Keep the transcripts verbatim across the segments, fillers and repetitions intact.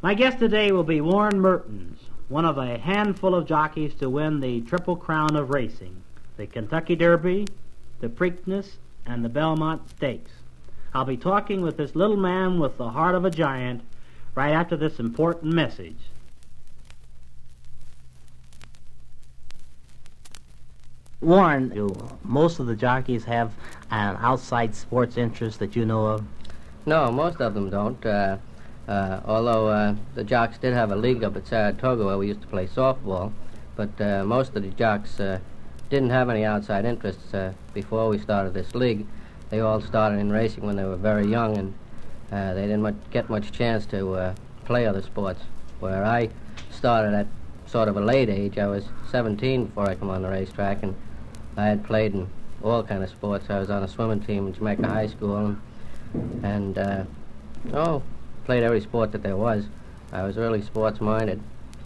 My guest today will be Warren Mertens, one of a handful of jockeys to win the Triple Crown of racing, the Kentucky Derby, the Preakness, and the Belmont Stakes. I'll be talking with this little man with the heart of a giant right after this important message. Warren, do most of the jockeys have an outside sports interest that you know of? No, most of them don't. Uh, uh, although uh, the jocks did have a league up at Saratoga where we used to play softball, but uh, most of the jocks uh, didn't have any outside interests uh, before we started this league. They all started in racing when they were very young, and uh, they didn't much, get much chance to uh, play other sports. Where I started at sort of a late age, I was seventeen before I come on the racetrack, and I had played in all kind of sports. I was on a swimming team in Jamaica High School, and, and uh, oh, played every sport that there was. I was really sports-minded,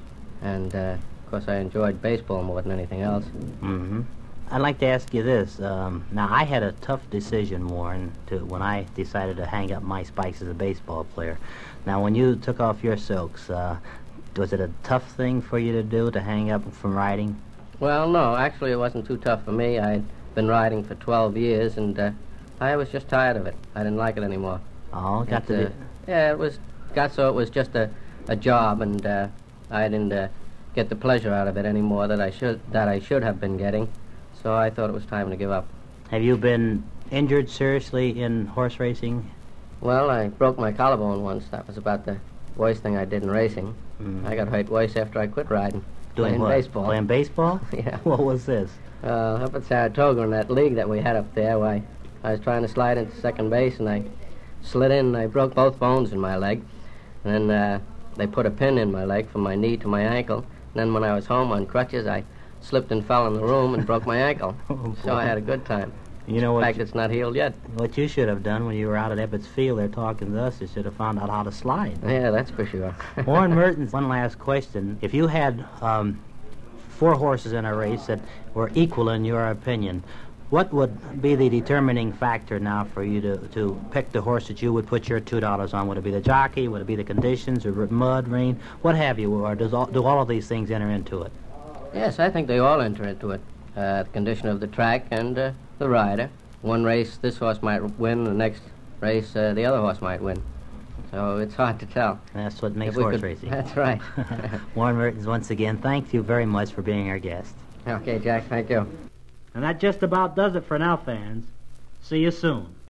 and uh, of course I enjoyed baseball more than anything else. Mm-hmm. I'd like to ask you this. Um, now, I had a tough decision, Warren, to, when I decided to hang up my spikes as a baseball player. Now, when you took off your silks, uh, was it a tough thing for you to do, to hang up from riding? Well, no, actually it wasn't too tough for me. I'd been riding for twelve years, and uh, I was just tired of it. I didn't like it anymore. Oh, got it, to uh, Yeah, it was, got so it was just a, a job, and uh, I didn't uh, get the pleasure out of it anymore that I should that I should have been getting. So I thought it was time to give up. Have you been injured seriously in horse racing? Well, I broke my collarbone once. That was about the worst thing I did in racing. Mm. I got hurt worse after I quit riding. Doing playing what? baseball. Playing baseball? Yeah. What was this? Uh, up at Saratoga in that league that we had up there, why I was trying to slide into second base, and I slid in, and I broke both bones in my leg. And then uh, they put a pin in my leg from my knee to my ankle. And then when I was home on crutches, I slipped and fell in the room and broke my ankle. Oh, so I had a good time. You know In what? fact, you, it's not healed yet. what you should have done when you were out at Ebbets Field there talking to us, you should have found out how to slide. Yeah, that's for sure. Warren Mertens, one last question. If you had um, four horses in a race that were equal in your opinion, what would be the determining factor now for you to, to pick the horse that you would put your two dollars on? Would it be the jockey? Would it be the conditions, or mud, rain? What have you? Or does all, do all of these things enter into it? Yes, I think they all enter into it. Uh, the condition of the track and uh, the rider. One race, this horse might win. The next race, uh, the other horse might win. So it's hard to tell. That's what makes If we horse could- racing. That's right. Warren Mertens, once again, thank you very much for being our guest. Okay, Jack, thank you. And that just about does it for now, fans. See you soon.